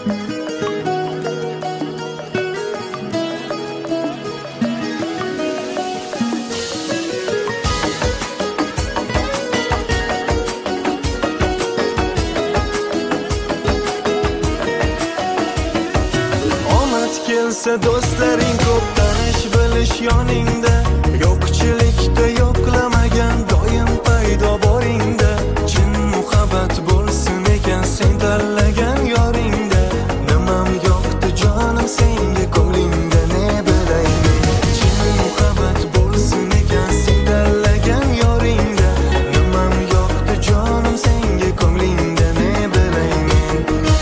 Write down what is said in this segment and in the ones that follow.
kelsa do'stlaring ko'p, tanish bilish yoningda, yo'qchilikda yo'qlamagan doim paydo boringda. Chin muhabbat bo'lsin ekan sen tanlagan yoringda, nimam yo'qdi jonim senga ko'nglingda ne bilay men. Chin muhabbat bo'lsin ekan sen tanlagan yoringda, nimam yo'qdi jonim senga ko'nglingda ne bilay men.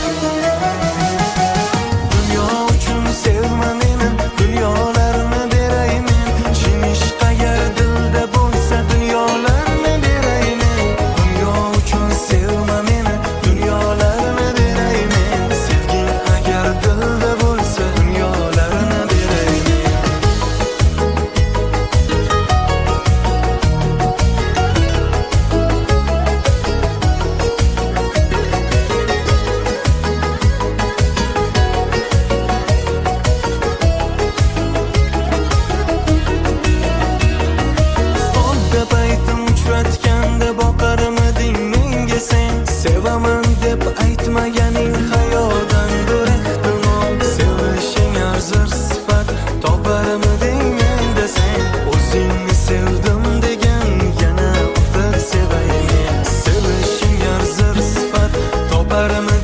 Dunyo uchun sevma meni, dunyolarni beray men. Chin ishq agar dilda bo'lsa dunyolarni beray men. Dunyo uchun sevma meni, dunyolarni beray men. Sevging agar dilda bo'lsa dunyolarni beray men. Sodda paytim uchratganda boqarmiding menga sen? Sevaman deb aytmaganing hayodandir ehtimol. Sevishing arzir sifat toparmiding menda sen? O'zingni sevdim degan yana ortiq sevay men. Sevishing arzir sifat toparmiding